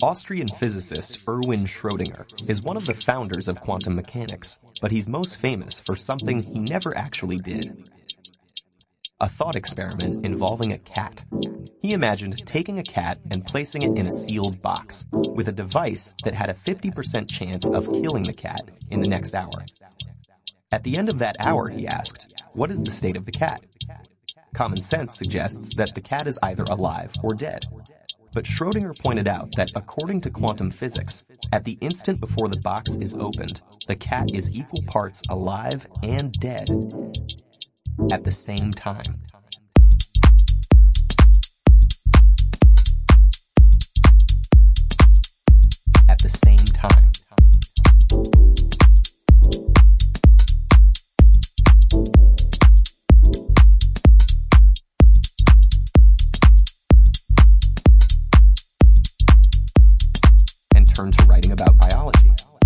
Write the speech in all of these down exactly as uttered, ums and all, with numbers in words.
Austrian physicist Erwin Schrödinger is one of the founders of quantum mechanics, but he's most famous for something he never actually did. A thought experiment involving a cat. He imagined taking a cat and placing it in a sealed box with a device that had a fifty percent chance of killing the cat in the next hour. At the end of that hour, he asked, "What is the state of the cat?" Common sense suggests that the cat is either alive or dead. But Schrödinger pointed out that according to quantum physics, at the instant before the box is opened, the cat is equal parts alive and dead at the same time. At the same time. Turn to writing about biology.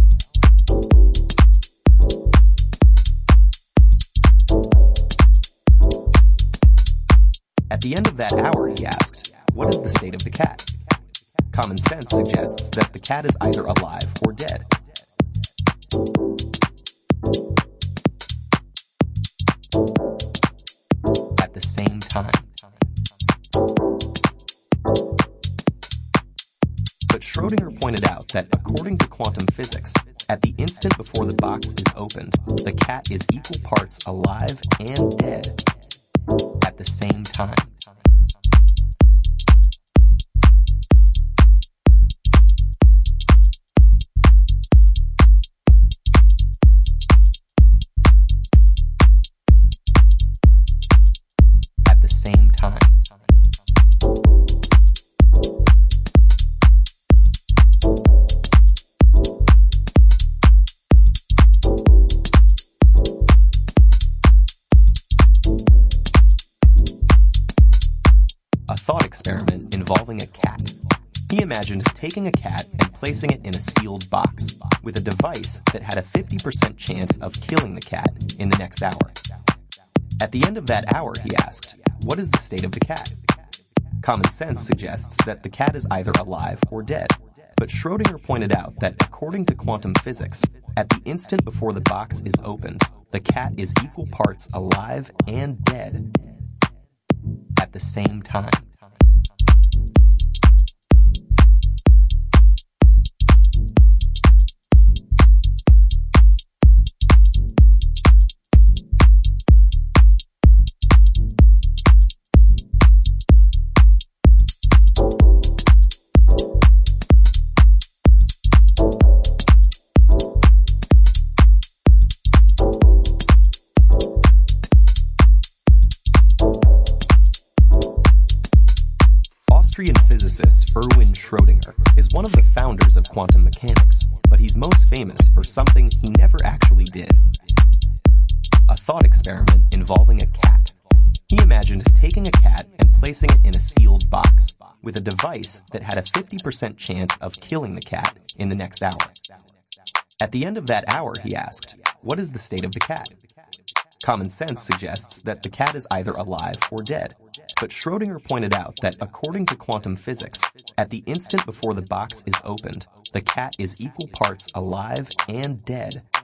At the end of that hour, he asked, "What is the state of the cat?" Common sense suggests that the cat is either alive or dead. At the same time. But Schrödinger pointed out that according to quantum physics, at the instant before the box is opened, the cat is equal parts alive and dead at the same time. At the same time. A thought experiment involving a cat. He imagined taking a cat and placing it in a sealed box with a device that had a fifty percent chance of killing the cat in the next hour. At the end of that hour, he asked, "What is the state of the cat?" Common sense suggests that the cat is either alive or dead. But Schrödinger pointed out that according to quantum physics, at the instant before the box is opened, the cat is equal parts alive and dead at the same time. Austrian physicist Erwin Schrödinger is one of the founders of quantum mechanics, but he's most famous for something he never actually did. A thought experiment involving a cat. He imagined taking a cat and placing it in a sealed box with a device that had a fifty percent chance of killing the cat in the next hour. At the end of that hour, he asked, "What is the state of the cat?" Common sense suggests that the cat is either alive or dead. But Schrödinger pointed out that according to quantum physics, at the instant before the box is opened, the cat is equal parts alive and dead